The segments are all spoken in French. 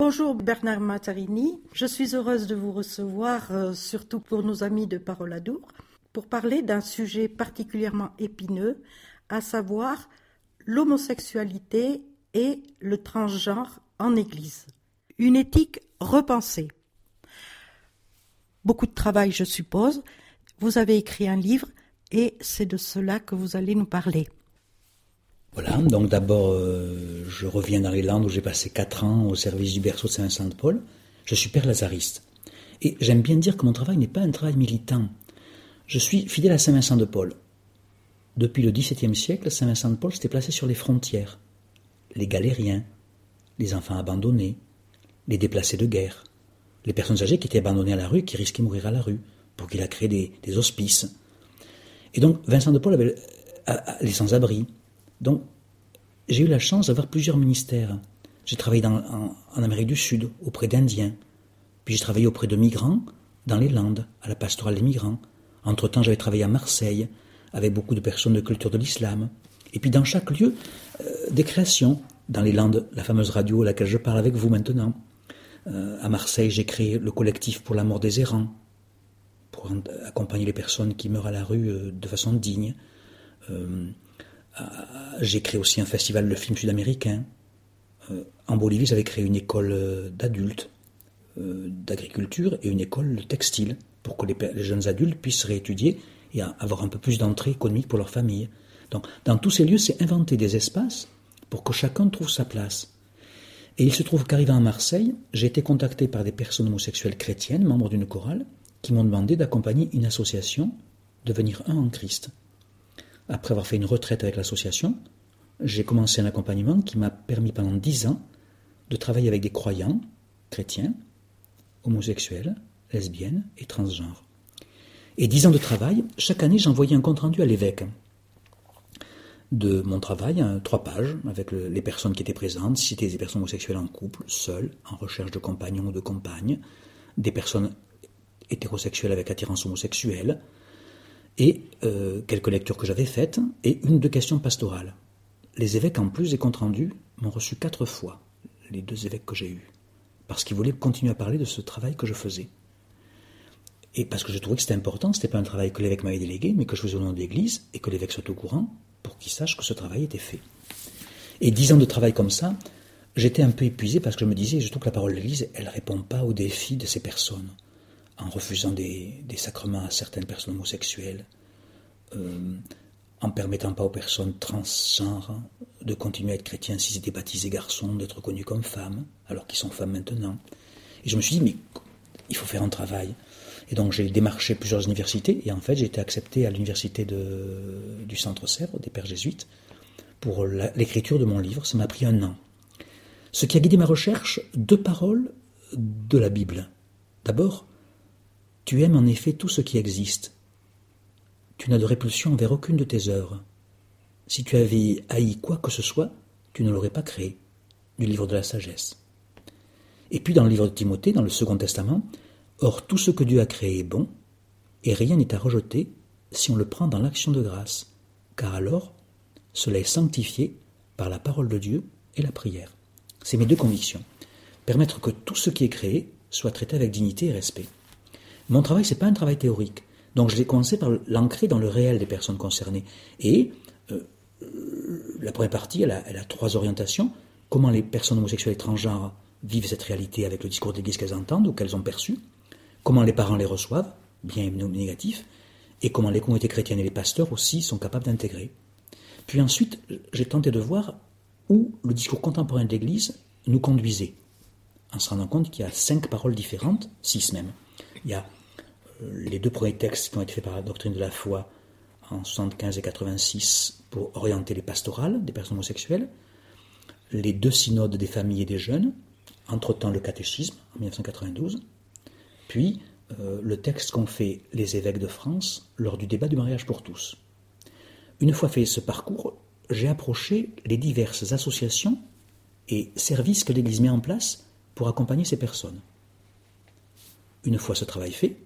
Bonjour Bernard Mazzarini, je suis heureuse de vous recevoir, surtout pour nos amis de Parole Adour, pour parler d'un sujet particulièrement épineux, à savoir l'homosexualité et le transgenre en Église. Une éthique repensée. Beaucoup de travail, je suppose. Vous avez écrit un livre et c'est de cela que vous allez nous parler. Voilà, donc d'abord, je reviens dans les Landes où j'ai passé 4 ans au service du berceau de Saint-Vincent-de-Paul. Je suis père lazariste. Et j'aime bien dire que mon travail n'est pas un travail militant. Je suis fidèle à Saint-Vincent-de-Paul. Depuis le XVIIe siècle, Saint-Vincent-de-Paul s'était placé sur les frontières. Les galériens, les enfants abandonnés, les déplacés de guerre, les personnes âgées qui étaient abandonnées à la rue, qui risquaient de mourir à la rue, pour qu'il a créé des hospices. Et donc, Vincent de Paul avait les sans-abri. Donc, j'ai eu la chance d'avoir plusieurs ministères. J'ai travaillé en Amérique du Sud, auprès d'Indiens. Puis j'ai travaillé auprès de migrants dans les Landes, à la pastorale des migrants. Entre-temps, j'avais travaillé à Marseille, avec beaucoup de personnes de culture de l'islam. Et puis dans chaque lieu, des créations. Dans les Landes, la fameuse radio à laquelle je parle avec vous maintenant. À Marseille, j'ai créé le collectif pour la mort des errants, pour accompagner les personnes qui meurent à la rue de façon digne. J'ai créé aussi un festival de films sud-américains. En Bolivie, j'avais créé une école d'adultes, d'agriculture et une école de textile pour que les jeunes adultes puissent réétudier et avoir un peu plus d'entrée économique pour leur famille. Donc, dans tous ces lieux, c'est inventer des espaces pour que chacun trouve sa place. Et il se trouve qu'arrivant à Marseille, j'ai été contacté par des personnes homosexuelles chrétiennes, membres d'une chorale, qui m'ont demandé d'accompagner une association, devenir un en Christ. Après avoir fait une retraite avec l'association, j'ai commencé un accompagnement qui m'a permis pendant 10 ans de travailler avec des croyants, chrétiens, homosexuels, lesbiennes et transgenres. Et 10 ans de travail, chaque année j'envoyais un compte-rendu à l'évêque de mon travail, 3 pages, avec les personnes qui étaient présentes, si c'était des personnes homosexuelles en couple, seules, en recherche de compagnons ou de compagnes, des personnes hétérosexuelles avec attirance homosexuelle, et quelques lectures que j'avais faites, et 1 ou 2 questions pastorales. Les évêques, en plus des comptes rendus, m'ont reçu 4 fois, les 2 évêques que j'ai eus, parce qu'ils voulaient continuer à parler de ce travail que je faisais. Et parce que je trouvais que c'était important, c'était pas un travail que l'évêque m'avait délégué, mais que je faisais au nom de l'Église, et que l'évêque soit au courant, pour qu'il sache que ce travail était fait. Et 10 ans de travail comme ça, j'étais un peu épuisé, parce que je me disais, je trouve que la parole de l'Église, elle répond pas aux défis de ces personnes, en refusant des sacrements à certaines personnes homosexuelles, en permettant pas aux personnes transgenres de continuer à être chrétiens s'ils étaient baptisés garçons, d'être reconnus comme femmes, alors qu'ils sont femmes maintenant. Et je me suis dit, mais il faut faire un travail. Et donc j'ai démarché plusieurs universités, et en fait j'ai été accepté à l'université du Centre-Sèvres, des Pères Jésuites, pour l'écriture de mon livre. Ça m'a pris 1 an. Ce qui a guidé ma recherche, 2 paroles de la Bible. D'abord, tu aimes en effet tout ce qui existe. Tu n'as de répulsion envers aucune de tes œuvres. Si tu avais haï quoi que ce soit, tu ne l'aurais pas créé. Du livre de la sagesse. Et puis dans le livre de Timothée, dans le Second Testament, or tout ce que Dieu a créé est bon, et rien n'est à rejeter si on le prend dans l'action de grâce, car alors cela est sanctifié par la parole de Dieu et la prière. C'est mes 2 convictions. Permettre que tout ce qui est créé soit traité avec dignité et respect. Mon travail, ce n'est pas un travail théorique. Donc je l'ai commencé par l'ancrer dans le réel des personnes concernées. Et la première partie, elle a 3 orientations. Comment les personnes homosexuelles et transgenres vivent cette réalité avec le discours de l'Église qu'elles entendent ou qu'elles ont perçu. Comment les parents les reçoivent, bien et négatifs. Et comment les communautés chrétiennes et les pasteurs aussi sont capables d'intégrer. Puis ensuite, j'ai tenté de voir où le discours contemporain de l'Église nous conduisait. En se rendant compte qu'il y a 5 paroles différentes, 6 même. Il y a les 2 premiers textes qui ont été faits par la doctrine de la foi en 75 et 86 pour orienter les pastorales des personnes homosexuelles, les 2 synodes des familles et des jeunes, entre-temps le catéchisme en 1992, puis le texte qu'ont fait les évêques de France lors du débat du mariage pour tous. Une fois fait ce parcours, j'ai approché les diverses associations et services que l'Église met en place pour accompagner ces personnes. Une fois ce travail fait,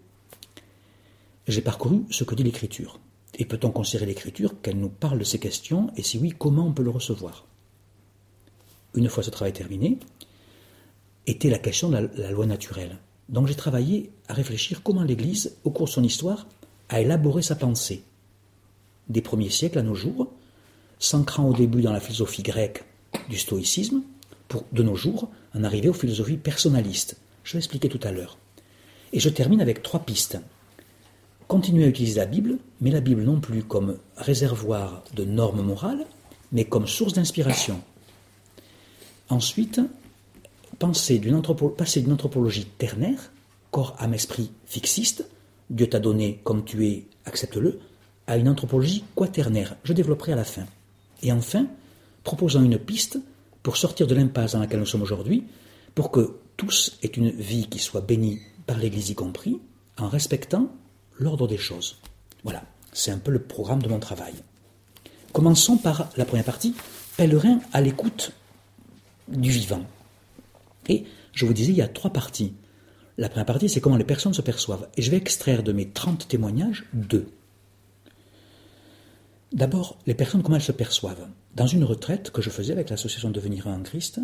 j'ai parcouru ce que dit l'Écriture. Et peut-on considérer l'Écriture qu'elle nous parle de ces questions, et si oui, comment on peut le recevoir ? Une fois ce travail terminé, était la question de la loi naturelle. Donc j'ai travaillé à réfléchir comment l'Église, au cours de son histoire, a élaboré sa pensée. Des premiers siècles à nos jours, s'ancrant au début dans la philosophie grecque du stoïcisme, pour, de nos jours, en arriver aux philosophies personnalistes. Je vais expliquer tout à l'heure. Et je termine avec 3 pistes. Continuer à utiliser la Bible, mais la Bible non plus comme réservoir de normes morales, mais comme source d'inspiration. Ensuite, passer d'une anthropologie ternaire, corps, âme, esprit fixiste, Dieu t'a donné comme tu es, accepte-le, à une anthropologie quaternaire. Je développerai à la fin. Et enfin, proposant une piste pour sortir de l'impasse dans laquelle nous sommes aujourd'hui, pour que tous aient une vie qui soit bénie par l'Église y compris, en respectant l'ordre des choses. Voilà, c'est un peu le programme de mon travail. Commençons par la première partie, pèlerin à l'écoute du vivant. Et je vous disais, il y a 3 parties. La première partie, c'est comment les personnes se perçoivent. Et je vais extraire de mes 30 témoignages 2. D'abord, les personnes, comment elles se perçoivent. Dans une retraite que je faisais avec l'association Devenir un en Christ,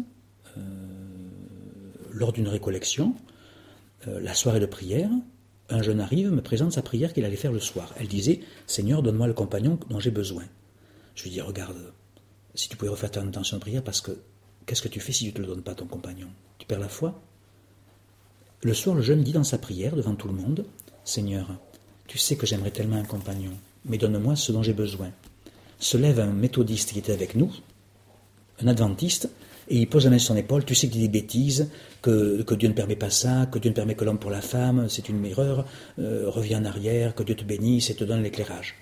lors d'une récollection, la soirée de prière, un jeune arrive, me présente sa prière qu'il allait faire le soir. Elle disait « Seigneur, donne-moi le compagnon dont j'ai besoin ». Je lui dis « Regarde, si tu pouvais refaire ton intention de prière, parce que qu'est-ce que tu fais si tu ne te le donnes pas, ton compagnon? Tu perds la foi ?» Le soir, le jeune dit dans sa prière, devant tout le monde, « Seigneur, tu sais que j'aimerais tellement un compagnon, mais donne-moi ce dont j'ai besoin. » Se lève un méthodiste qui était avec nous, un adventiste, et il pose la main sur son épaule, tu sais qu'il dit des bêtises, que Dieu ne permet pas ça, que Dieu ne permet que l'homme pour la femme, c'est une erreur, reviens en arrière, que Dieu te bénisse et te donne l'éclairage.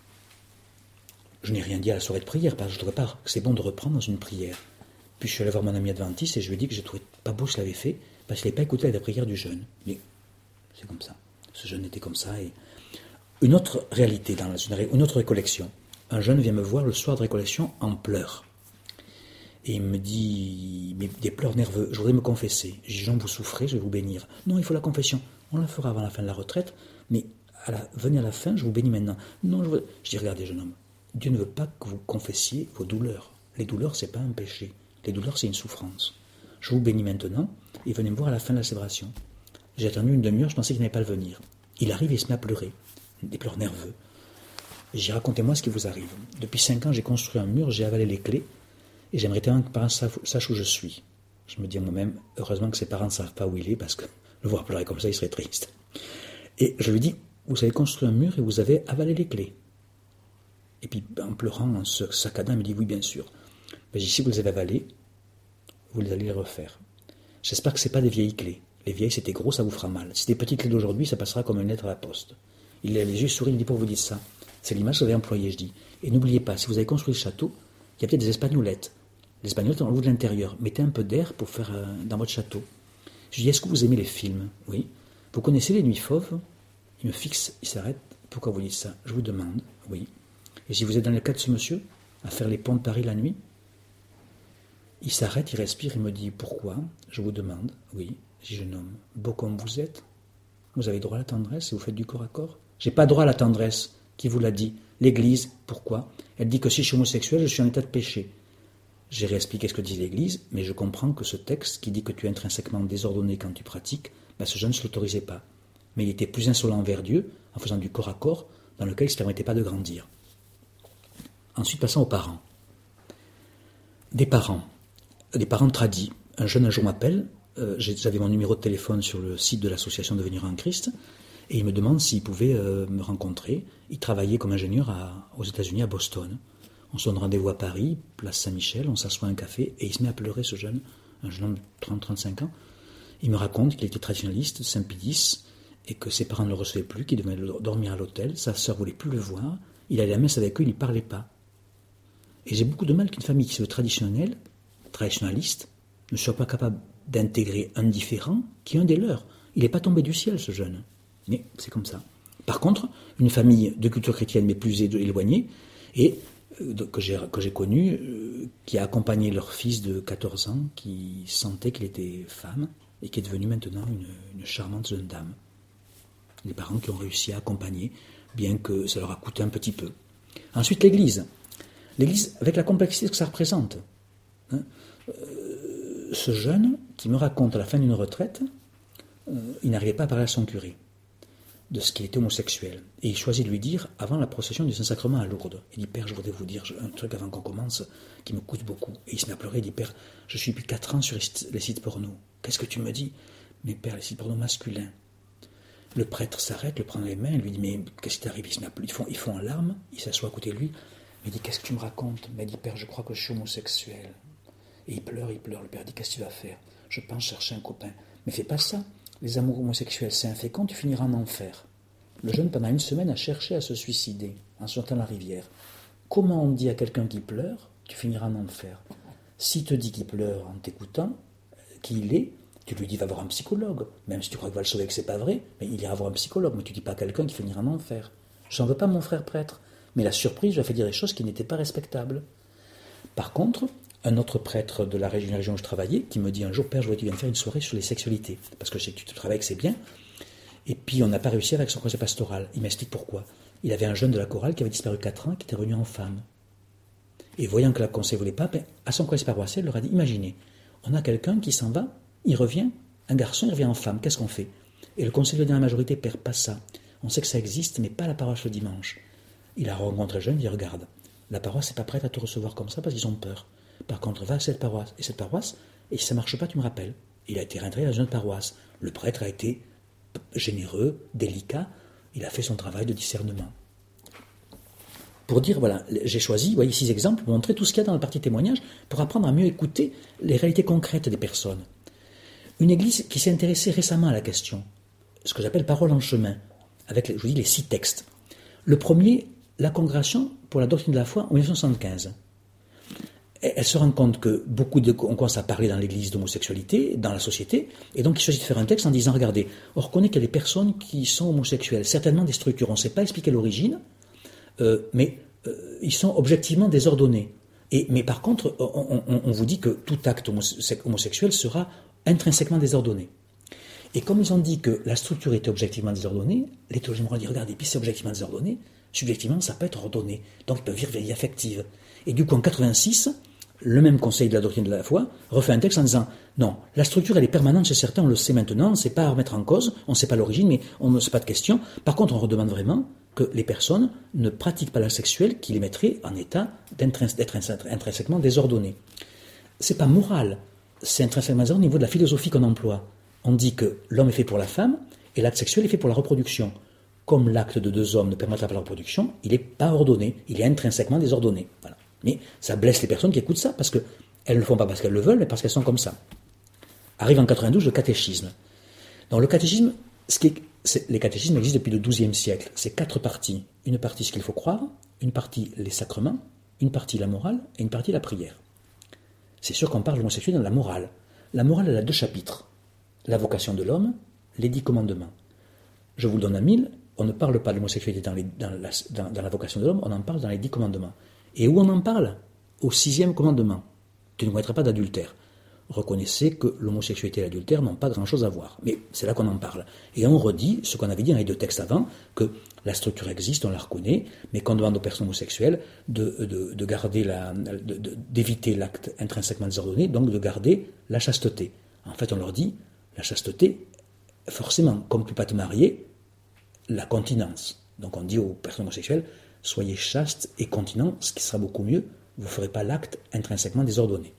Je n'ai rien dit à la soirée de prière, parce que je ne trouvais pas que c'est bon de reprendre dans une prière. Puis je suis allé voir mon ami adventiste et je lui ai dit que je ne trouvais pas beau ce qu'il avait fait, parce qu'il n'avait pas écouté la prière du jeune. Mais c'est comme ça. Ce jeune était comme ça. Et une autre réalité, dans une autre récollection. Un jeune vient me voir le soir de récollection en pleurs. Et il me dit, mais des pleurs nerveux, je voudrais me confesser. Je dis, Jean, vous souffrez, je vais vous bénir. Non, il faut la confession. On la fera avant la fin de la retraite, mais venez à la fin, je vous bénis maintenant. Non, je dis, regardez, jeune homme, Dieu ne veut pas que vous confessiez vos douleurs. Les douleurs, ce n'est pas un péché. Les douleurs, c'est une souffrance. Je vous bénis maintenant, et venez me voir à la fin de la célébration. J'ai attendu une demi-heure, je pensais qu'il n'allait pas le venir. Il arrive et il se met à pleurer, des pleurs nerveux. J'ai racontez-moi ce qui vous arrive. Depuis 5 ans, j'ai construit un mur, j'ai avalé les clés, et j'aimerais tellement que mes parents sachent où je suis. Je me dis à moi-même, heureusement que ses parents ne savent pas où il est, parce que le voir pleurer comme ça, il serait triste. Et je lui dis, vous avez construit un mur et vous avez avalé les clés. Et puis, en pleurant, en se saccadant, il me dit, oui, bien sûr. Ben, si vous les avez avalées, vous allez les refaire. J'espère que ce n'est pas des vieilles clés. Les vieilles, c'était gros, ça vous fera mal. Si des petites clés d'aujourd'hui, ça passera comme une lettre à la poste. Il a les yeux souris, il me dit, pour vous dire ça. C'est l'image que j'avais employée, je dis. Et n'oubliez pas, si vous avez construit le château, il y a peut-être des espagnolettes. Les espagnolettes, on l'ouvre de l'intérieur. Mettez un peu d'air pour faire dans votre château. Je lui dis, est-ce que vous aimez les films? Oui. Vous connaissez Les Nuits Fauves? Il me fixe, il s'arrête. Pourquoi vous dites ça? Je vous demande. Oui. Et si vous êtes dans le cas de ce monsieur, à faire les ponts de Paris la nuit? Il s'arrête, il respire, il me dit, pourquoi? Je vous demande. Oui. Je dis, jeune homme, beau comme vous êtes, vous avez droit à la tendresse et vous faites du corps à corps? J'ai pas droit à la tendresse. Qui vous l'a dit? L'Église. Pourquoi? Elle dit que si je suis homosexuel, je suis en état de péché. J'ai réexpliqué ce que dit l'Église, mais je comprends que ce texte qui dit que tu es intrinsèquement désordonné quand tu pratiques, ce jeune ne se l'autorisait pas. Mais il était plus insolent envers Dieu en faisant du corps à corps dans lequel il ne se permettait pas de grandir. Ensuite, passons aux parents. Des parents tradis. Un jeune un jour m'appelle, j'avais mon numéro de téléphone sur le site de l'association Devenir un Christ, et il me demande s'il pouvait me rencontrer. Il travaillait comme ingénieur aux États-Unis, à Boston. On se donne rendez-vous à Paris, place Saint-Michel, on s'assoit à un café, et il se met à pleurer, ce jeune, un jeune homme de 30-35 ans. Il me raconte qu'il était traditionnaliste, Saint-Pédis, et que ses parents ne le recevaient plus, qu'il devait dormir à l'hôtel, sa sœur ne voulait plus le voir, il allait à la messe avec eux, il ne parlait pas. Et j'ai beaucoup de mal qu'une famille qui se veut traditionnaliste, ne soit pas capable d'intégrer un différent qui est un des leurs. Il n'est pas tombé du ciel, ce jeune. Mais c'est comme ça. Par contre, une famille de culture chrétienne, mais plus éloignée, et que j'ai connue, qui a accompagné leur fils de 14 ans, qui sentait qu'il était femme, et qui est devenue maintenant une charmante jeune dame. Les parents qui ont réussi à accompagner, bien que ça leur a coûté un petit peu. Ensuite, l'Église. L'Église, avec la complexité que ça représente. ce jeune qui me raconte à la fin d'une retraite, il n'arrivait pas à parler à son curé de ce qu'il était homosexuel. Et il choisit de lui dire, avant la procession du Saint-Sacrement à Lourdes, il dit, Père, je voudrais vous dire un truc avant qu'on commence qui me coûte beaucoup. Et il se met à pleurer, il dit, Père, je suis depuis 4 ans sur les sites porno. Qu'est-ce que tu me dis? Mais Père, les sites porno masculins. Le prêtre s'arrête, le prend dans les mains, il lui dit, mais qu'est-ce qui t'arrive? Ils font en larmes, il s'assoit à côté de lui, il dit, qu'est-ce que tu me racontes? Il dit, Père, je crois que je suis homosexuel. Et il pleure. Le Père dit, qu'est-ce que tu vas faire? Je pense chercher un copain. Mais fais pas ça. Les amours homosexuels, c'est infécond, tu finiras en enfer. Le jeune, pendant 1 semaine, a cherché à se suicider en sortant de la rivière. Comment on dit à quelqu'un qui pleure, tu finiras en enfer? S'il te dit qu'il pleure en t'écoutant, qui il est, tu lui dis, va voir un psychologue. Même si tu crois qu'il va le sauver et que c'est pas vrai, mais il ira voir un psychologue. Mais tu dis pas à quelqu'un qui finira en enfer. J'en veux pas, mon frère prêtre. Mais la surprise lui a fait dire des choses qui n'étaient pas respectables. Par contre, un autre prêtre de la région où je travaillais, qui me dit un jour, Père, je voudrais que tu viennes faire une soirée sur les sexualités, parce que je sais que tu travailles, que c'est bien. Et puis on n'a pas réussi avec son conseil pastoral. Il m'explique pourquoi. Il avait un jeune de la chorale qui avait disparu 4 ans, qui était revenu en femme. Et voyant que la conseil ne voulait pas, à son conseil paroissial, il leur a dit, imaginez, on a quelqu'un qui s'en va, il revient, un garçon, il revient en femme, qu'est-ce qu'on fait? Et le conseil lui dit à la majorité, Père, pas ça. On sait que ça existe, mais pas à la paroisse le dimanche. Il a rencontré le jeune, il dit, regarde, la paroisse n'est pas prête à te recevoir comme ça parce qu'ils ont peur. Par contre, va à cette paroisse, et si ça ne marche pas, tu me rappelles. Il a été réintégré dans une autre paroisse. Le prêtre a été généreux, délicat, il a fait son travail de discernement. Pour dire, voilà, j'ai choisi, vous voyez, 6 exemples pour montrer tout ce qu'il y a dans la partie témoignage, pour apprendre à mieux écouter les réalités concrètes des personnes. Une église qui s'est intéressée récemment à la question, ce que j'appelle parole en chemin, avec, je vous dis, les 6 textes. Le premier, la congrégation pour la doctrine de la foi en 1975. Elle se rend compte que on commence à parler dans l'église d'homosexualité, dans la société, et donc il s'agit de faire un texte en disant, regardez, on reconnaît qu'il y a des personnes qui sont homosexuelles, certainement des structures, on ne sait pas expliquer l'origine, mais ils sont objectivement désordonnés. Mais par contre, on vous dit que tout acte homosexuel sera intrinsèquement désordonné. Et comme ils ont dit que la structure était objectivement désordonnée, les théologiens m'ont dit, regardez, puis c'est objectivement désordonné, subjectivement ça peut être ordonné, donc ils peuvent vivre une vie affective. Et du coup, en 86, le même conseil de la doctrine de la foi refait un texte en disant, non, la structure elle est permanente chez certains, on le sait maintenant, on ne sait pas à remettre en cause, on ne sait pas l'origine, mais on ne sait pas de question. Par contre, on redemande vraiment que les personnes ne pratiquent pas l'acte sexuel qui les mettrait en état d'être intrinsèquement désordonné. C'est pas moral, c'est intrinsèquement désordonné au niveau de la philosophie qu'on emploie. On dit que l'homme est fait pour la femme et l'acte sexuel est fait pour la reproduction. Comme l'acte de 2 hommes ne permettra pas la reproduction, il n'est pas ordonné, il est intrinsèquement désordonné. Voilà. Mais ça blesse les personnes qui écoutent ça, parce qu'elles ne le font pas parce qu'elles le veulent, mais parce qu'elles sont comme ça. Arrive en 92 le catéchisme. Dans le catéchisme, les catéchismes existent depuis le XIIe siècle. C'est 4 parties. Une partie ce qu'il faut croire, une partie les sacrements, une partie la morale et une partie la prière. C'est sûr qu'on parle de l'homosexualité dans la morale. La morale, elle a 2 chapitres. La vocation de l'homme, les 10 commandements. Je vous le donne à 1000, on ne parle pas de l'homosexualité dans la vocation de l'homme, on en parle dans les 10 commandements. Et où on en parle? Au 6e commandement. Tu ne commettras pas d'adultère. Reconnaissez que l'homosexualité et l'adultère n'ont pas grand-chose à voir. Mais c'est là qu'on en parle. Et on redit ce qu'on avait dit dans les 2 textes avant, que la structure existe, on la reconnaît, mais qu'on demande aux personnes homosexuelles de garder d'éviter l'acte intrinsèquement désordonné, donc de garder la chasteté. En fait, on leur dit, la chasteté, forcément, comme tu ne peux pas te marier, la continence. Donc on dit aux personnes homosexuelles, soyez chastes et continents, ce qui sera beaucoup mieux, vous ne ferez pas l'acte intrinsèquement désordonné.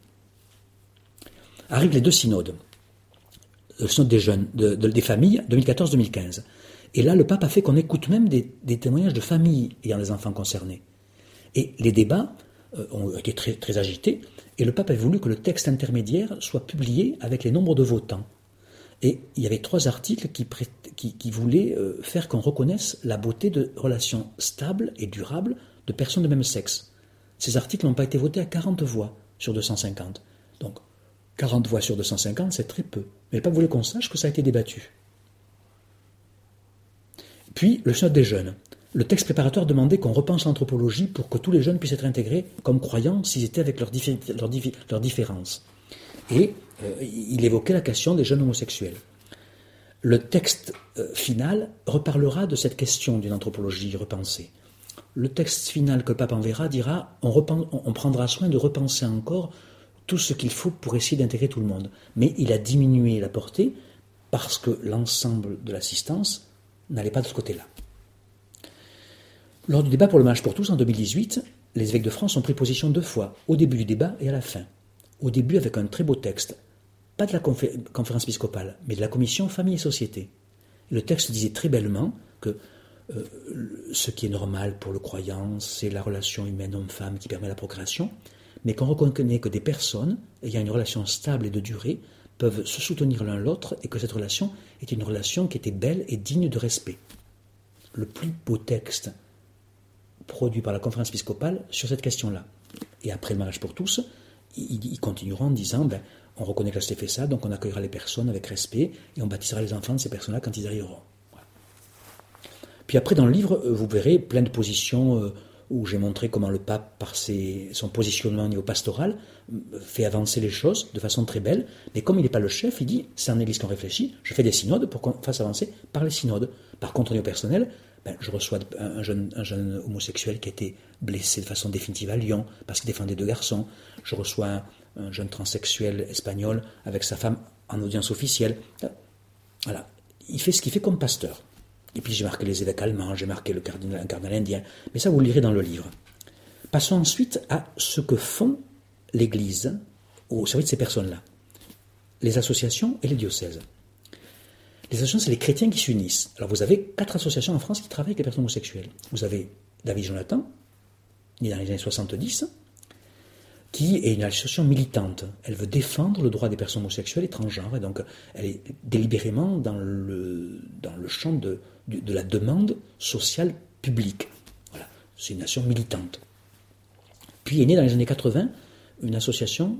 Arrivent les 2 synodes. Le synode des jeunes, des familles, 2014-2015. Et là, le pape a fait qu'on écoute même des témoignages de familles ayant les enfants concernés. Et les débats ont été très, très agités, et le pape a voulu que le texte intermédiaire soit publié avec les nombres de votants. Et il y avait 3 articles qui voulaient faire qu'on reconnaisse la beauté de relations stables et durables de personnes de même sexe. Ces articles n'ont pas été votés à 40 voix sur 250. Donc, 40 voix sur 250, c'est très peu. Mais le pape voulait qu'on sache que ça a été débattu. Puis, le synode des jeunes. Le texte préparatoire demandait qu'on repense l'anthropologie pour que tous les jeunes puissent être intégrés comme croyants s'ils étaient avec leurs différences. Et il évoquait la question des jeunes homosexuels. Le texte final reparlera de cette question d'une anthropologie repensée. Le texte final que le pape enverra dira on prendra soin de repenser encore tout ce qu'il faut pour essayer d'intégrer tout le monde. Mais il a diminué la portée parce que l'ensemble de l'assistance n'allait pas de ce côté-là. Lors du débat pour le mariage pour tous en 2018, les évêques de France ont pris position 2 fois, au début du débat et à la fin. Au début avec un très beau texte, pas de la conférence épiscopale, mais de la commission Famille et Société. Et le texte disait très bellement que ce qui est normal pour le croyant, c'est la relation humaine homme-femme qui permet la procréation, mais qu'on reconnaît que des personnes ayant une relation stable et de durée peuvent se soutenir l'un l'autre et que cette relation est une relation qui était belle et digne de respect. Le plus beau texte produit par la conférence épiscopale sur cette question-là. Et après le mariage pour tous, ils continueront en disant on reconnaît que la société fait ça, donc on accueillera les personnes avec respect et on baptisera les enfants de ces personnes-là quand ils arriveront. Voilà. Puis après, dans le livre, vous verrez plein de positions où j'ai montré comment le pape, par son positionnement au niveau pastoral, fait avancer les choses de façon très belle. Mais comme il n'est pas le chef, il dit c'est en Église qu'on réfléchit, je fais des synodes pour qu'on fasse avancer par les synodes. Par contre, au niveau personnel, je reçois un jeune homosexuel qui a été blessé de façon définitive à Lyon parce qu'il défendait 2 garçons. Je reçois un jeune transsexuel espagnol avec sa femme en audience officielle. Voilà. Il fait ce qu'il fait comme pasteur. Et puis j'ai marqué les évêques allemands, j'ai marqué un cardinal indien. Mais ça, vous le lirez dans le livre. Passons ensuite à ce que font l'Église au service de ces personnes-là. Les associations et les diocèses. Les associations, c'est les chrétiens qui s'unissent. Alors vous avez 4 associations en France qui travaillent avec les personnes homosexuelles. Vous avez David Jonathan, né dans les années 70, qui est une association militante. Elle veut défendre le droit des personnes homosexuelles et transgenres, et donc elle est délibérément dans le champ de la demande sociale publique. Voilà, c'est une association militante. Puis est née dans les années 80 une association,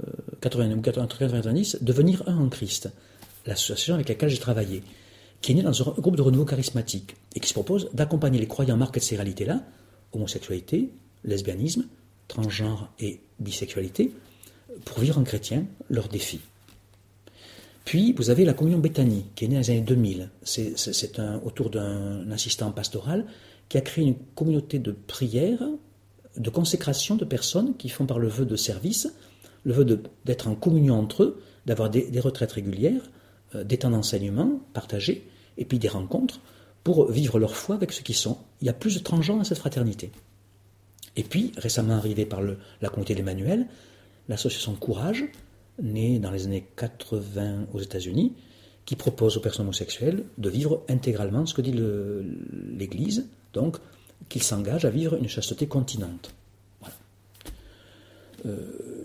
90, Devenir un en Christ, l'association avec laquelle j'ai travaillé, qui est née dans un groupe de renouveau charismatique, et qui se propose d'accompagner les croyants marqués de ces réalités-là, homosexualité, lesbianisme, transgenre et bisexualité, pour vivre en chrétien leurs défis. Puis, vous avez la communion Béthanie, qui est née dans les années 2000. C'est autour d'un assistant pastoral qui a créé une communauté de prière, de consécration de personnes qui font par le vœu de service, le vœu d'être en communion entre eux, d'avoir des retraites régulières, des temps d'enseignement partagés, et puis des rencontres pour vivre leur foi avec ceux qui sont. Il y a plus de transgenres dans cette fraternité. Et puis, récemment arrivé par la communauté d'Emmanuel, l'association Courage, née dans les années 80 aux États-Unis, qui propose aux personnes homosexuelles de vivre intégralement ce que dit l'Église, donc qu'ils s'engagent à vivre une chasteté continente. Voilà.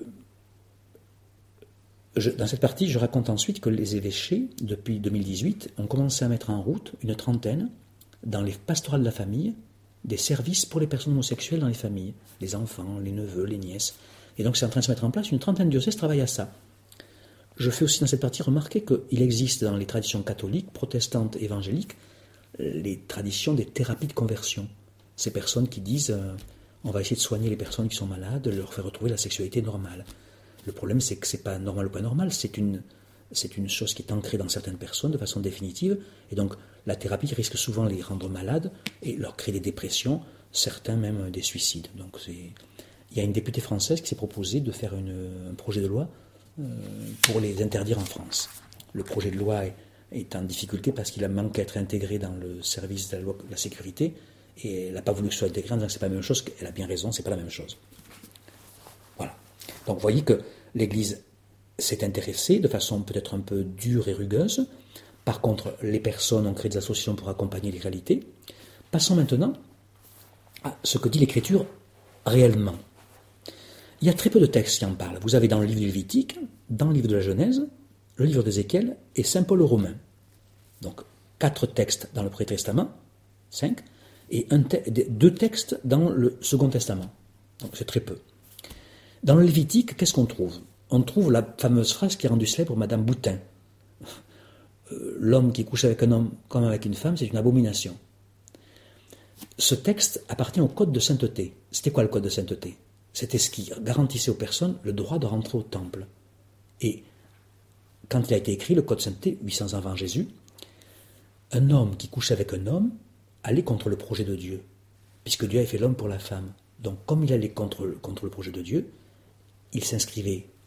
Dans cette partie, je raconte ensuite que les évêchés, depuis 2018, ont commencé à mettre en route une trentaine, dans les pastorales de la famille, des services pour les personnes homosexuelles dans les familles, les enfants, les neveux, les nièces. Et donc c'est en train de se mettre en place, une trentaine de diocèses travaillent à ça. Je fais aussi dans cette partie remarquer qu'il existe dans les traditions catholiques, protestantes, évangéliques, les traditions des thérapies de conversion. Ces personnes qui disent on va essayer de soigner les personnes qui sont malades, de leur faire retrouver la sexualité normale. Le problème, c'est que c'est pas normal ou pas normal, c'est une chose qui est ancrée dans certaines personnes de façon définitive, et donc la thérapie risque souvent de les rendre malades et leur créer des dépressions, certains même des suicides. Donc il y a une députée française qui s'est proposée de faire un projet de loi pour les interdire en France. Le projet de loi est en difficulté parce qu'il a manqué à être intégré dans le service de la loi de la sécurité, et elle n'a pas voulu que ce soit intégré en disant que c'est pas la même chose. Elle a bien raison, c'est pas la même chose. Voilà. Donc vous voyez que l'Église s'est intéressée de façon peut-être un peu dure et rugueuse. Par contre, les personnes ont créé des associations pour accompagner les réalités. Passons maintenant à ce que dit l'Écriture réellement. Il y a très peu de textes qui en parlent. Vous avez dans le livre du Lévitique, dans le livre de la Genèse, le livre d'Ézéchiel et Saint Paul aux Romains. Donc 4 textes dans le Premier Testament, 5, et 2 textes dans le Second Testament. Donc c'est très peu. Dans le Lévitique, qu'est-ce qu'on trouve ? On trouve la fameuse phrase qui est rendue célèbre pour Madame Boutin. L'homme qui couche avec un homme comme avec une femme, c'est une abomination. Ce texte appartient au code de sainteté. C'était quoi le code de sainteté ? C'était ce qui garantissait aux personnes le droit de rentrer au temple. Et quand il a été écrit, le code de sainteté, 800 ans avant Jésus, un homme qui couchait avec un homme allait contre le projet de Dieu, puisque Dieu avait fait l'homme pour la femme. Donc comme il allait contre le projet de Dieu, il s'inscrivait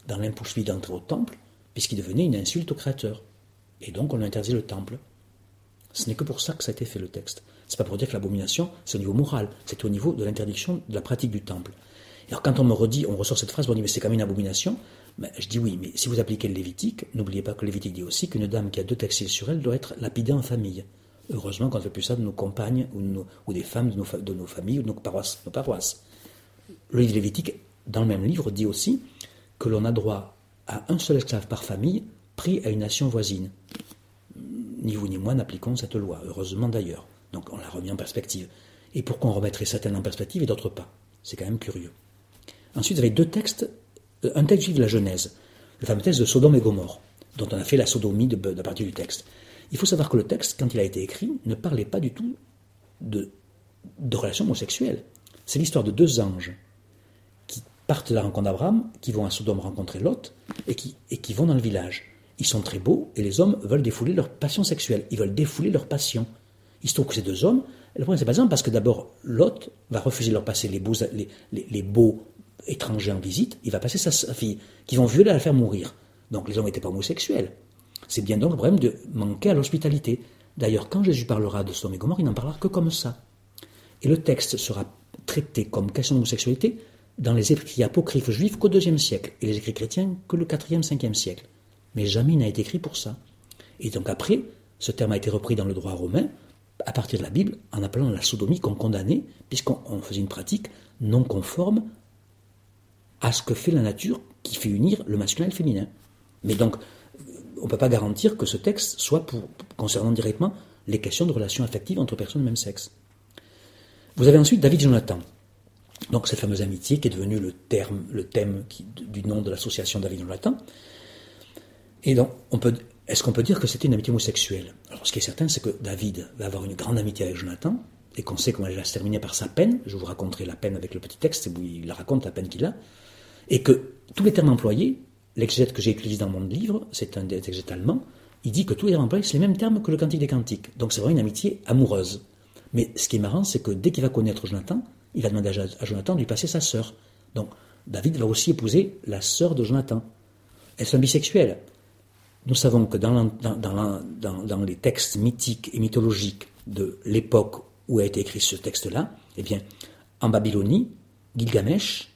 dans l'impossibilité d'entrer au temple, puisqu'il devenait une insulte au Créateur. Et donc on a interdit le temple. Ce n'est que pour ça que ça a été fait, le texte. C'est pas pour dire que l'abomination, c'est au niveau moral, c'est au niveau de l'interdiction de la pratique du temple. Et alors quand on me redit, on ressort cette phrase, on dit mais c'est quand même une abomination, ben, je dis oui, mais si vous appliquez le Lévitique, n'oubliez pas que le Lévitique dit aussi qu'une dame qui a 2 textiles sur elle doit être lapidée en famille. Heureusement qu'on ne fait plus ça de nos compagnes ou des femmes de nos familles ou de nos paroisses. Le livre Lévitique, dans le même livre, dit aussi que l'on a droit à un seul esclave par famille pris à une nation voisine. Ni vous ni moi n'appliquons cette loi, heureusement d'ailleurs. Donc on la remet en perspective. Et pourquoi on remettrait certaines en perspective et d'autres pas? C'est quand même curieux. Ensuite, vous avez 2 textes, un texte juif de la Genèse, le fameux texte de Sodome et Gomorrhe, dont on a fait la sodomie de partie du texte. Il faut savoir que le texte, quand il a été écrit, ne parlait pas du tout de relations homosexuelles. C'est l'histoire de 2 anges qui partent de la rencontre d'Abraham, qui vont à Sodome rencontrer Lot, et qui vont dans le village. Ils sont très beaux, et les hommes veulent défouler leur passion sexuelle. Ils veulent défouler leur passion. Il se trouve que ces 2 hommes, le problème c'est pas ça, parce que d'abord, Lot va refuser de leur passer les beaux étrangers en visite, il va passer sa fille, qui vont violer et la faire mourir. Donc les hommes n'étaient pas homosexuels. C'est bien donc le problème de manquer à l'hospitalité. D'ailleurs, quand Jésus parlera de Sodome et Gomorrhe, il n'en parlera que comme ça. Et le texte sera traité comme question d'homosexualité dans les écrits apocryphes juifs qu'au IIe siècle, et les écrits chrétiens que le IVe, Ve siècle. Mais jamais il n'a été écrit pour ça. Et donc après, ce terme a été repris dans le droit romain, à partir de la Bible, en appelant la sodomie qu'on condamnait, puisqu'on faisait une pratique non conforme à ce que fait la nature qui fait unir le masculin et le féminin. Mais donc, on ne peut pas garantir que ce texte soit concernant directement les questions de relations affectives entre personnes de même sexe. Vous avez ensuite David et Jonathan. Donc cette fameuse amitié qui est devenue le thème du nom de l'association David et Jonathan. Et donc, est-ce qu'on peut dire que c'était une amitié homosexuelle? Alors ce qui est certain, c'est que David va avoir une grande amitié avec Jonathan, et qu'on sait comment elle va se terminer par sa peine. Je vous raconterai la peine avec le petit texte, où il raconte la peine qu'il a. Et que tous les termes employés, l'exégète que j'ai utilisé dans mon livre, c'est un exégète allemand, il dit que tous les termes employés, c'est les mêmes termes que le Cantique des Cantiques. Donc c'est vraiment une amitié amoureuse. Mais ce qui est marrant, c'est que dès qu'il va connaître Jonathan, il va demander à Jonathan de lui passer sa sœur. Donc David va aussi épouser la sœur de Jonathan. Est-ce un bisexuel? Nous savons que dans les textes mythiques et mythologiques de l'époque où a été écrit ce texte-là, eh bien, en Babylonie, Gilgamesh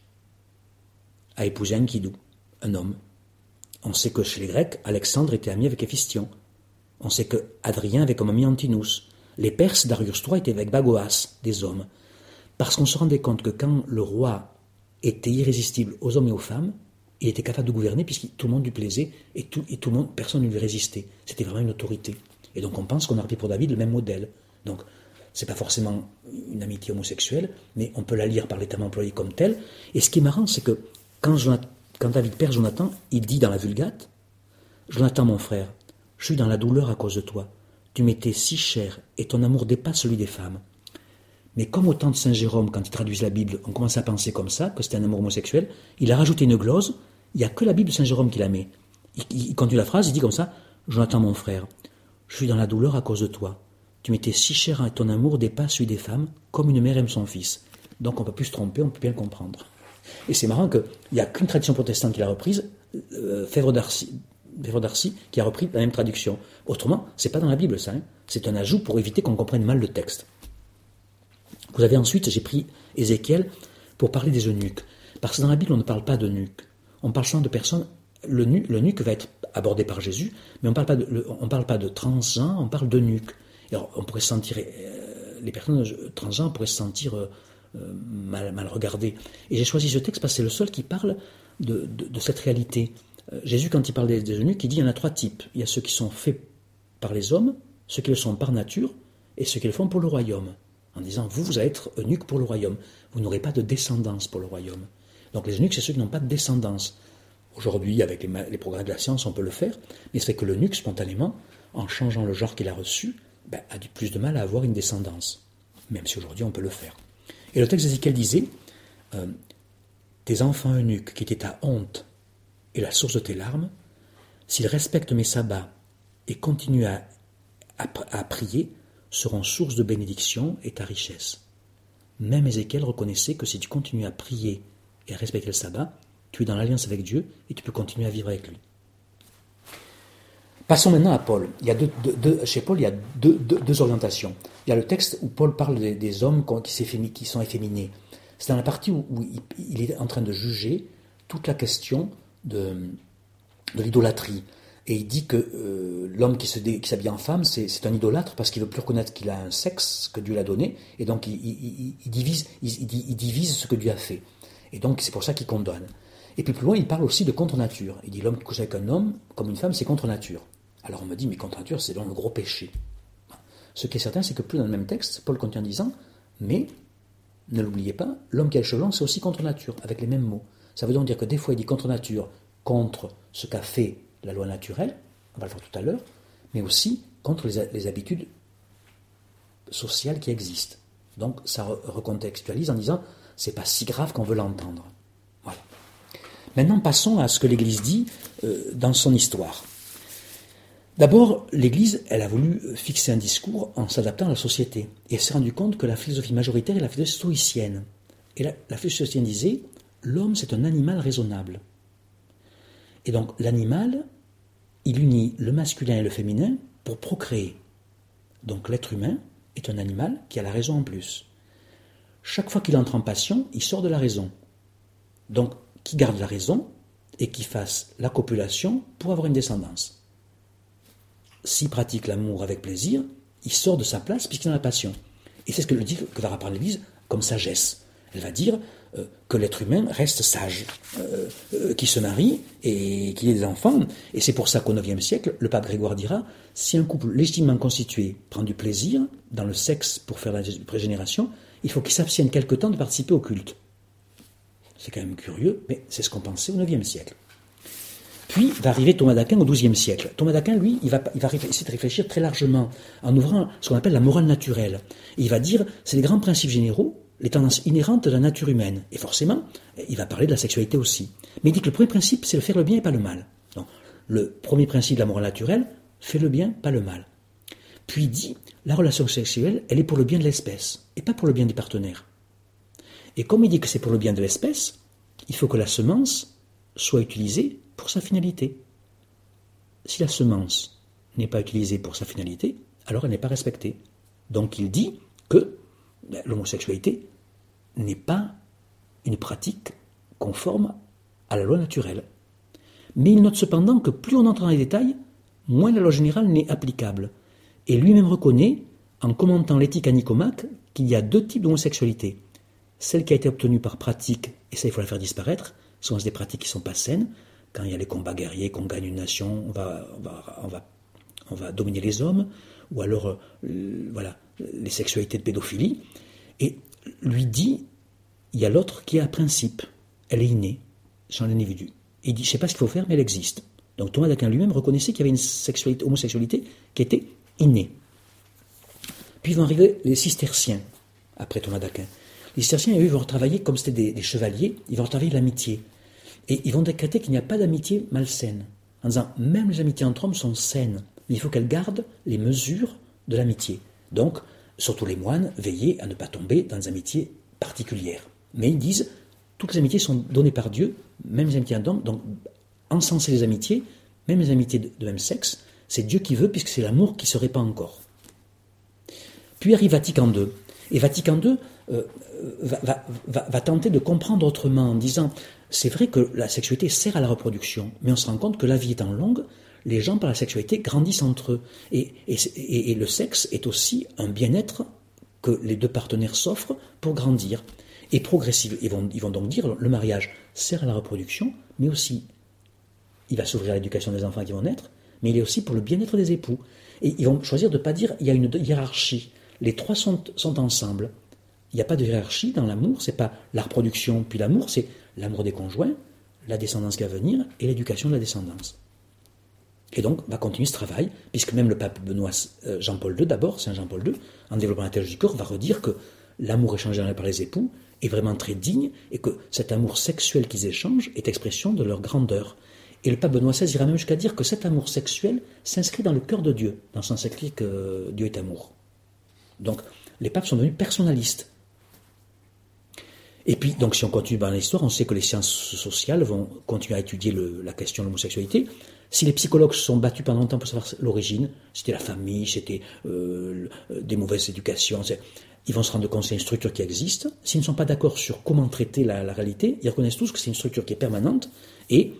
a épousé Enkidu, un homme. On sait que chez les Grecs, Alexandre était ami avec Héphistion. On sait que Adrien avait comme ami Antinous. Les Perses, Darius III, étaient avec Bagoas, des hommes. Parce qu'on se rendait compte que quand le roi était irrésistible aux hommes et aux femmes, il était capable de gouverner puisque tout le monde lui plaisait et tout le monde, personne ne lui résistait. C'était vraiment une autorité. Et donc on pense qu'on a repris pour David le même modèle. Donc c'est pas forcément une amitié homosexuelle, mais on peut la lire par les termes employés comme tel. Et ce qui est marrant, c'est que quand David perd Jonathan, il dit dans la Vulgate, « Jonathan, mon frère, je suis dans la douleur à cause de toi. Tu m'étais si cher et ton amour dépasse celui des femmes. » Mais comme au temps de Saint Jérôme, quand il traduisait la Bible, on commence à penser comme ça, que c'était un amour homosexuel, il a rajouté une glose, il n'y a que la Bible de Saint Jérôme qui la met. Il continue la phrase, il dit comme ça, « Jonathan, mon frère, je suis dans la douleur à cause de toi. Tu m'étais si cher et ton amour dépasse celui des femmes, comme une mère aime son fils. » Donc on ne peut plus se tromper, on peut bien le comprendre. Et c'est marrant qu'il n'y a qu'une tradition protestante qui l'a reprise, Fèvre d'Arcy, qui a repris la même traduction. Autrement, ce n'est pas dans la Bible ça, hein. C'est un ajout pour éviter qu'on comprenne mal le texte. Vous avez ensuite, j'ai pris Ézéchiel pour parler des eunuques. Parce que dans la Bible, on ne parle pas d'eunuques. On parle seulement de personnes. L'eunuque va être abordé par Jésus, mais on ne parle pas de transgenres, on parle d'eunuques. Alors, on pourrait se sentir, les personnes transgenres pourraient se sentir mal regardées. Et j'ai choisi ce texte parce que c'est le seul qui parle de cette réalité. Jésus, quand il parle des eunuques, il dit qu'il y en a 3 types. Il y a ceux qui sont faits par les hommes, ceux qui le sont par nature, et ceux qui le font pour le royaume. En disant, vous allez être eunuque pour le royaume. Vous n'aurez pas de descendance pour le royaume. Donc les eunuques, c'est ceux qui n'ont pas de descendance. Aujourd'hui, avec les progrès de la science, on peut le faire, mais c'est que l'eunuque, spontanément, en changeant le genre qu'il a reçu, a du plus de mal à avoir une descendance. Même si aujourd'hui, on peut le faire. Et le texte d'Ézéchiel disait, tes enfants eunuques qui étaient ta honte et la source de tes larmes, s'ils respectent mes sabbats et continuent à prier, seront source de bénédiction et ta richesse. Même Ézéchiel reconnaissait que si tu continues à prier et à respecter le sabbat, Tu es dans l'alliance avec Dieu et tu peux continuer à vivre avec lui. Passons maintenant à Paul. Chez Paul, il y a deux orientations. Il y a le texte où Paul parle des hommes qui sont efféminés. C'est dans la partie où il est en train de juger toute la question de l'idolâtrie. Et il dit que l'homme qui s'habille en femme, c'est un idolâtre parce qu'il ne veut plus reconnaître qu'il a un sexe que Dieu l'a donné, et donc il divise ce que Dieu a fait. Et donc c'est pour ça qu'il condamne. Et puis plus loin, il parle aussi de contre-nature. Il dit l'homme qui couche avec un homme, comme une femme, c'est contre-nature. Alors on me dit, mais contre-nature, c'est donc le gros péché. Ce qui est certain, c'est que plus dans le même texte, Paul continue en disant, mais, ne l'oubliez pas, l'homme qui a les cheveux blancs, c'est aussi contre-nature, avec les mêmes mots. Ça veut donc dire que des fois, il dit contre-nature, contre ce qu'a fait la loi naturelle, on va le voir tout à l'heure, mais aussi contre les habitudes sociales qui existent. Donc ça recontextualise en disant, c'est pas si grave qu'on veut l'entendre. Voilà. Maintenant, passons à ce que l'Église dit dans son histoire. D'abord, l'Église, elle a voulu fixer un discours en s'adaptant à la société. Et elle s'est rendue compte que la philosophie majoritaire est la philosophie stoïcienne. Et la philosophie stoïcienne disait, l'homme, c'est un animal raisonnable. Et donc, l'animal, il unit le masculin et le féminin pour procréer. Donc, l'être humain est un animal qui a la raison en plus. Chaque fois qu'il entre en passion, il sort de la raison. Donc, qui garde la raison et qui fasse la copulation pour avoir une descendance. S'il pratique l'amour avec plaisir, il sort de sa place puisqu'il est dans la passion. Et c'est ce que va reprendre l'Église comme sagesse. Elle va dire que l'être humain reste sage, qu'il se marie et qu'il ait des enfants. Et c'est pour ça qu'au IXe siècle, le pape Grégoire dira, si un couple légitimement constitué prend du plaisir dans le sexe pour faire la prégénération, il faut qu'il s'abstienne quelque temps de participer au culte. C'est quand même curieux, mais c'est ce qu'on pensait au IXe siècle. Puis va arriver Thomas d'Aquin au XIIe siècle. Thomas d'Aquin, lui, il va essayer de réfléchir très largement en ouvrant ce qu'on appelle la morale naturelle. Et il va dire, c'est les grands principes généraux, les tendances inhérentes de la nature humaine. Et forcément, il va parler de la sexualité aussi. Mais il dit que le premier principe, c'est de faire le bien et pas le mal. Donc, le premier principe de la morale naturelle, fais le bien, pas le mal. Puis il dit, la relation sexuelle, elle est pour le bien de l'espèce, et pas pour le bien des partenaires. Et comme il dit que c'est pour le bien de l'espèce, il faut que la semence soit utilisée pour sa finalité. Si la semence n'est pas utilisée pour sa finalité, alors elle n'est pas respectée. Donc il dit que l'homosexualité n'est pas une pratique conforme à la loi naturelle. Mais il note cependant que plus on entre dans les détails, moins la loi générale n'est applicable. Et lui-même reconnaît, en commentant l'éthique à Nicomaque, qu'il y a deux types d'homosexualité. Celle qui a été obtenue par pratique, et ça il faut la faire disparaître, sont des pratiques qui ne sont pas saines. Quand il y a les combats guerriers, qu'on gagne une nation, on va dominer les hommes, ou alors les sexualités de pédophilie. Et lui dit, il y a l'autre qui a un principe, elle est innée, sans l'individu. Et il dit, je ne sais pas ce qu'il faut faire, mais elle existe. Donc Thomas d'Aquin lui-même reconnaissait qu'il y avait une homosexualité qui était innée. Puis vont arriver les cisterciens, après Thomas d'Aquin. Les cisterciens, eux, vont travailler, comme c'était des chevaliers, ils vont travailler l'amitié. Et ils vont décréter qu'il n'y a pas d'amitié malsaine, en disant même les amitiés entre hommes sont saines, mais il faut qu'elles gardent les mesures de l'amitié. Donc, surtout les moines, veillez à ne pas tomber dans des amitiés particulières. Mais ils disent, toutes les amitiés sont données par Dieu, même les amitiés entre hommes, donc encenser les amitiés, même les amitiés de même sexe, c'est Dieu qui veut, puisque c'est l'amour qui se répand encore. Puis arrive Vatican II. Et Vatican II va tenter de comprendre autrement, en disant, c'est vrai que la sexualité sert à la reproduction, mais on se rend compte que la vie étant longue, les gens par la sexualité grandissent entre eux. Et le sexe est aussi un bien-être que les deux partenaires s'offrent pour grandir. Et progressivement, ils vont donc dire, le mariage sert à la reproduction, mais aussi, il va s'ouvrir à l'éducation des enfants qui vont naître, mais il est aussi pour le bien-être des époux. Et ils vont choisir de ne pas dire, il y a une hiérarchie. Les trois sont ensemble. Il n'y a pas de hiérarchie dans l'amour, c'est pas la reproduction puis l'amour, c'est l'amour des conjoints, la descendance qui va venir et l'éducation de la descendance. Et donc, va continuer ce travail, puisque même le pape Benoît Jean-Paul II, d'abord, Saint Jean-Paul II, en développant la théologie du corps, va redire que l'amour échangé par les époux est vraiment très digne et que cet amour sexuel qu'ils échangent est expression de leur grandeur. Et le pape Benoît XVI ira même jusqu'à dire que cet amour sexuel s'inscrit dans le cœur de Dieu, dans le sens écrit que Dieu est amour. Donc, les papes sont devenus personnalistes. Et puis, donc, si on continue dans l'histoire, on sait que les sciences sociales vont continuer à étudier la question de l'homosexualité. Si les psychologues se sont battus pendant longtemps pour savoir l'origine, c'était la famille, c'était des mauvaises éducations, ils vont se rendre compte que c'est une structure qui existe. S'ils ne sont pas d'accord sur comment traiter la réalité, ils reconnaissent tous que c'est une structure qui est permanente et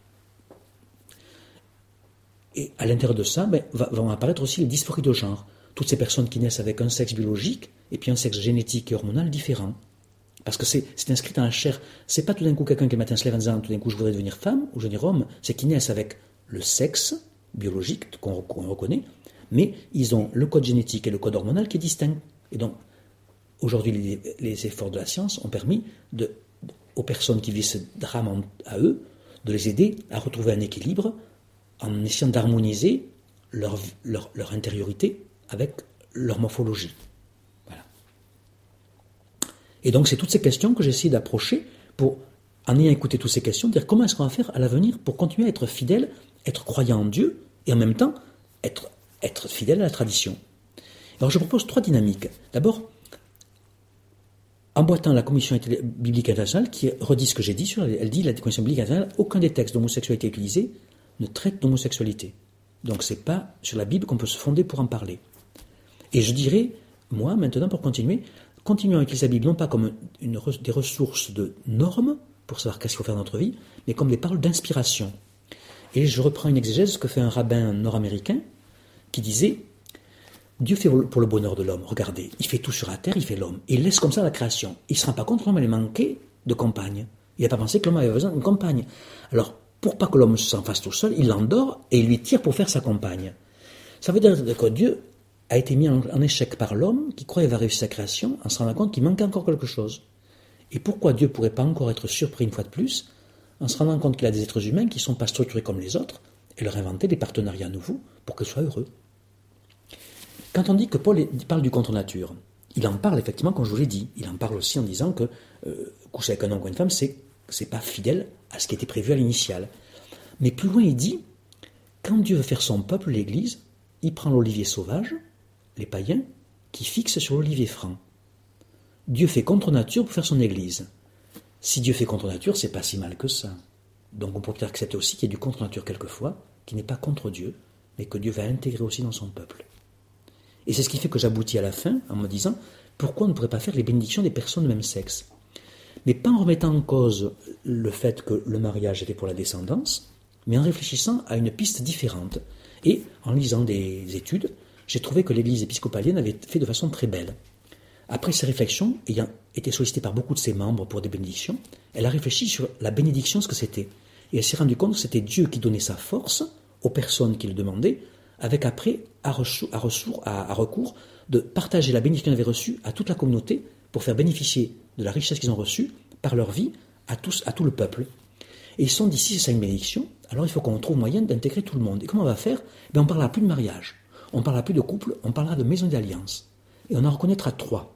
à l'intérieur de ça, vont apparaître aussi les dysphories de genre. Toutes ces personnes qui naissent avec un sexe biologique et puis un sexe génétique et hormonal différent. Parce que c'est inscrit dans la chair. C'est pas tout d'un coup quelqu'un qui le matin se lève en disant tout d'un coup je voudrais devenir femme ou je veux devenir homme. C'est qu'ils naissent avec le sexe biologique qu'on reconnaît, mais ils ont le code génétique et le code hormonal qui est distinct. Et donc, aujourd'hui, les efforts de la science ont permis aux personnes qui vivent ce drame à eux, de les aider à retrouver un équilibre en essayant d'harmoniser leur intériorité avec leur morphologie. Voilà. Et donc, c'est toutes ces questions que j'essaie d'approcher pour, en ayant écouté toutes ces questions, dire comment est-ce qu'on va faire à l'avenir pour continuer à être fidèle, être croyant en Dieu, et en même temps, être fidèle à la tradition. Alors, je propose 3 dynamiques. D'abord, emboîtant la Commission biblique internationale, qui redit ce que j'ai dit, elle dit, la Commission biblique internationale, aucun des textes d'homosexualité utilisés ne traite d'homosexualité. Donc c'est pas sur la Bible qu'on peut se fonder pour en parler. Et je dirais, moi, maintenant, pour continuons à utiliser la Bible non pas comme des ressources de normes, pour savoir qu'est-ce qu'il faut faire dans notre vie, mais comme des paroles d'inspiration. Et je reprends une exégèse que fait un rabbin nord-américain, qui disait, Dieu fait pour le bonheur de l'homme, regardez, il fait tout sur la terre, il fait l'homme, et il laisse comme ça la création. Il ne se rend pas compte que l'homme allait manquer de compagne. Il n'a pas pensé que l'homme avait besoin d'une compagne. Alors, pour pas que l'homme s'en fasse tout seul, il l'endort et il lui tire pour faire sa compagne. Ça veut dire que Dieu a été mis en échec par l'homme qui croyait avoir réussi sa création en se rendant compte qu'il manquait encore quelque chose. Et pourquoi Dieu ne pourrait pas encore être surpris une fois de plus en se rendant compte qu'il a des êtres humains qui ne sont pas structurés comme les autres et leur inventer des partenariats nouveaux pour qu'ils soient heureux. Quand on dit que Paul parle du contre-nature, il en parle effectivement, comme je vous l'ai dit, il en parle aussi en disant que coucher avec un homme ou une femme, c'est pas fidèle à ce qui était prévu à l'initial. Mais plus loin, il dit, quand Dieu veut faire son peuple, l'Église, il prend l'olivier sauvage, les païens, qui fixent sur l'olivier franc. Dieu fait contre nature pour faire son Église. Si Dieu fait contre nature, c'est pas si mal que ça. Donc on peut peut-être accepter aussi qu'il y a du contre nature quelquefois, qui n'est pas contre Dieu, mais que Dieu va intégrer aussi dans son peuple. Et c'est ce qui fait que j'aboutis à la fin en me disant, pourquoi on ne pourrait pas faire les bénédictions des personnes de même sexe ? Mais pas en remettant en cause le fait que le mariage était pour la descendance, mais en réfléchissant à une piste différente. Et en lisant des études, j'ai trouvé que l'Église épiscopalienne avait fait de façon très belle. Après ces réflexions, ayant été sollicitée par beaucoup de ses membres pour des bénédictions, elle a réfléchi sur la bénédiction, ce que c'était. Et elle s'est rendue compte que c'était Dieu qui donnait sa force aux personnes qui le demandaient, avec après à recours de partager la bénédiction qu'ils avaient reçue à toute la communauté pour faire bénéficier de la richesse qu'ils ont reçue par leur vie à tout le peuple. Et ils se sont dit, si c'est ça une bénédiction, alors il faut qu'on trouve moyen d'intégrer tout le monde. Et comment on va faire ? On ne parlera plus de mariage, on ne parlera plus de couple, on parlera de maison d'alliance. Et on en reconnaîtra 3.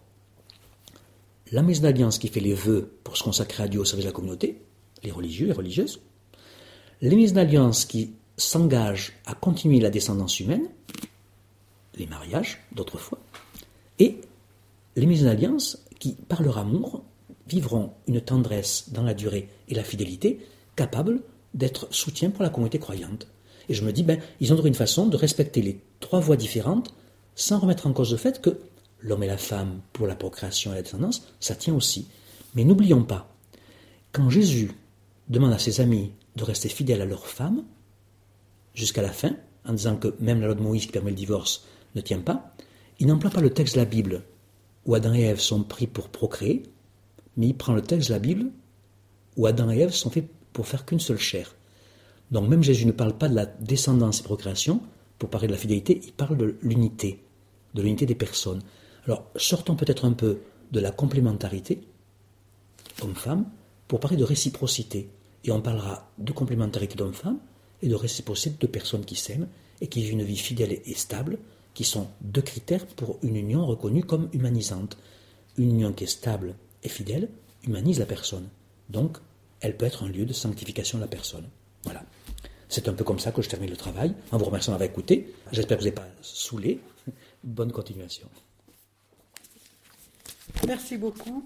La maison d'alliance qui fait les vœux pour se consacrer à Dieu au service de la communauté, les religieux, les religieuses. Les maisons d'alliance qui s'engagent à continuer la descendance humaine, les mariages d'autrefois. Et les maisons d'alliance qui, par leur amour, vivront une tendresse dans la durée et la fidélité, capables d'être soutien pour la communauté croyante. Et je me dis, ils ont trouvé une façon de respecter les 3 voies différentes sans remettre en cause le fait que l'homme et la femme, pour la procréation et la descendance, ça tient aussi. Mais n'oublions pas, quand Jésus demande à ses amis de rester fidèles à leur femme, jusqu'à la fin, en disant que même la loi de Moïse qui permet le divorce ne tient pas, il n'emploie pas le texte de la Bible où Adam et Ève sont pris pour procréer, mais il prend le texte de la Bible où Adam et Ève sont faits pour faire qu'une seule chair. Donc même Jésus ne parle pas de la descendance et procréation, pour parler de la fidélité, il parle de l'unité des personnes. Alors sortons peut-être un peu de la complémentarité, homme-femme, pour parler de réciprocité. Et on parlera de complémentarité d'homme-femme et de réciprocité de personnes qui s'aiment et qui vivent une vie fidèle et stable, qui sont 2 critères pour une union reconnue comme humanisante. Une union qui est stable et fidèle humanise la personne. Donc, elle peut être un lieu de sanctification de la personne. Voilà. C'est un peu comme ça que je termine le travail, en vous remerciant d'avoir écouté. J'espère que vous n'êtes pas saoulé. Bonne continuation. Merci beaucoup.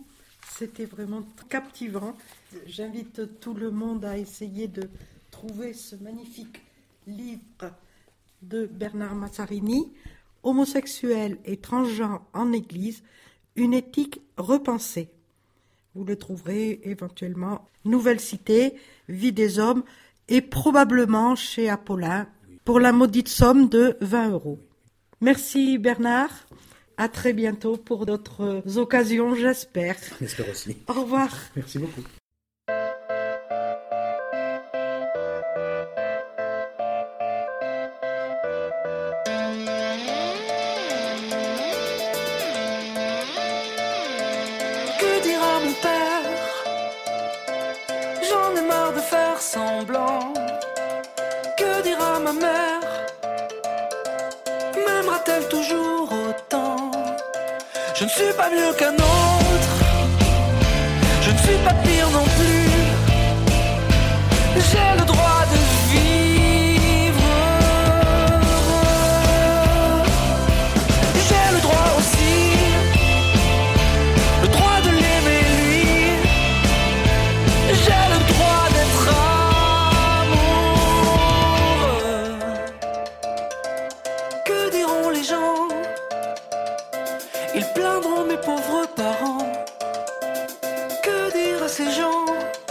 C'était vraiment captivant. J'invite tout le monde à essayer de trouver ce magnifique livre de Bernard Mazzarini, Homosexuels et transgenres en Église, une éthique repensée. Vous le trouverez éventuellement Nouvelle Cité, Vie des hommes et probablement chez Apollin pour la maudite somme de 20 €. Merci Bernard. À très bientôt pour d'autres occasions, j'espère. J'espère aussi. Au revoir. Merci beaucoup. Que dira mon père? J'en ai marre de faire semblant. Que dira ma mère? M'aimera-t-elle toujours autant? Je ne suis pas mieux qu'un autre, je ne suis pas pire non plus. J'ai le droit de vivre, j'ai le droit aussi, le droit de l'aimer lui. J'ai le droit d'être amoureux. Que diront les gens? Ils plaindront mes pauvres parents. Que dire à ces gens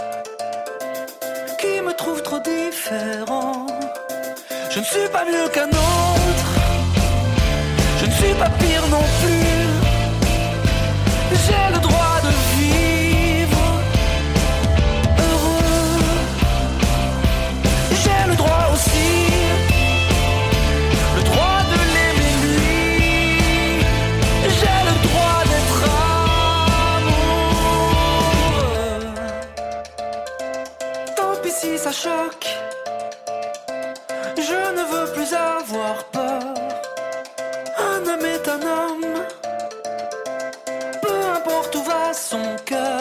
qui me trouvent trop différent? Je ne suis pas mieux qu'un autre, je ne suis pas pire non plus. J'ai le droit de vivre heureux. J'ai le droit aussi, le droit de l'aimer lui. J'ai le droit d'être amoureux. Tant pis si ça choque, je ne veux plus avoir peur. Un homme est un homme, peu importe où va son cœur.